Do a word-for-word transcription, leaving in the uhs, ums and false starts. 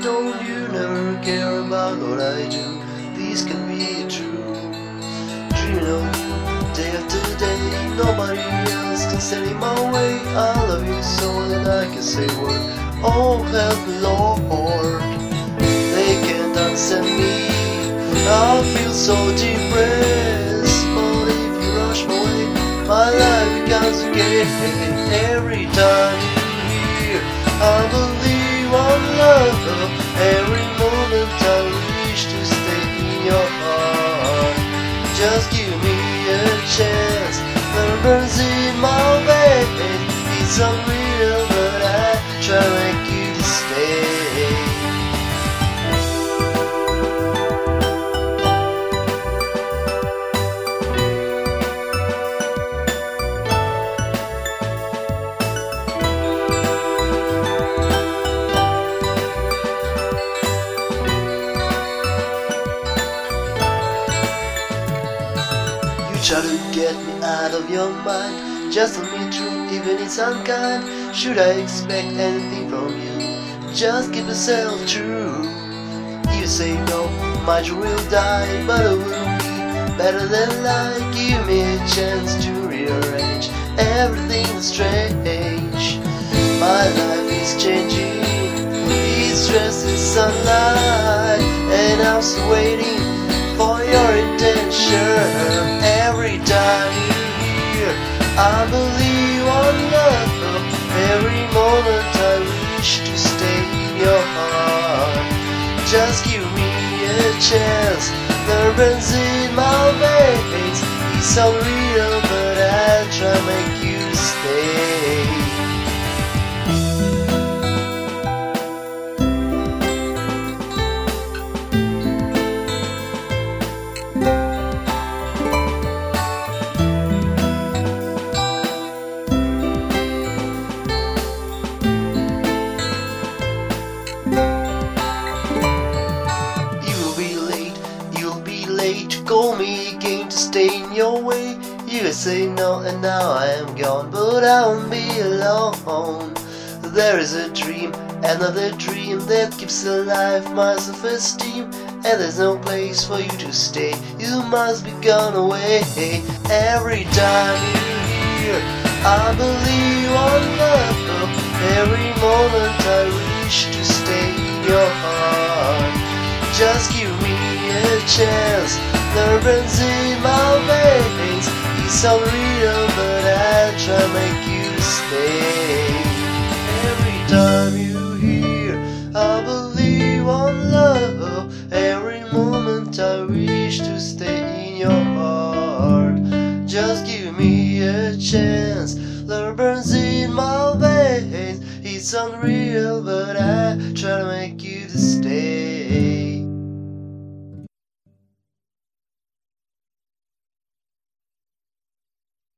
don't you never care about what I do? This can be true. Dreaming of you day after day, nobody else can stand in my way. I love you so that I can say a word. Oh, help me, Lord. They can't understand me. I feel so depressed, but if you rush my way, my life becomes a game. Every time you hear, I believe on love. Every moment I wish to stay in your heart. Just give me a chance. The burns in my veins. It's unreal, but I try to make you to stay. Try to get me out of your mind. Just tell me true, even it's unkind. Should I expect anything from you? Just keep yourself true. You say no, my dream will die, but it will be better than lie. Give me a chance to rearrange everything that's strange. My life is changing, it's dressed in sunlight, and I'm still waiting for your intention. Every time you hear, I believe on love. Every moment I wish to stay in your heart. Just give me a chance. The burns in my veins. It's unreal, but I try to make you stay. To call me again to stay in your way. You say no and now I am gone, but I won't be alone. There is a dream, another dream that keeps alive my self-esteem, and there's no place for you to stay. You must be gone away. Every time you hear, I believe on love. Every moment I wish to stay in your heart. Just give me a chance. The burns in my veins. It's unreal, but I try to make you stay. Every time you hear, I believe on love. Every moment I wish to stay in your heart. Just give me a chance. The burns in my veins. It's unreal.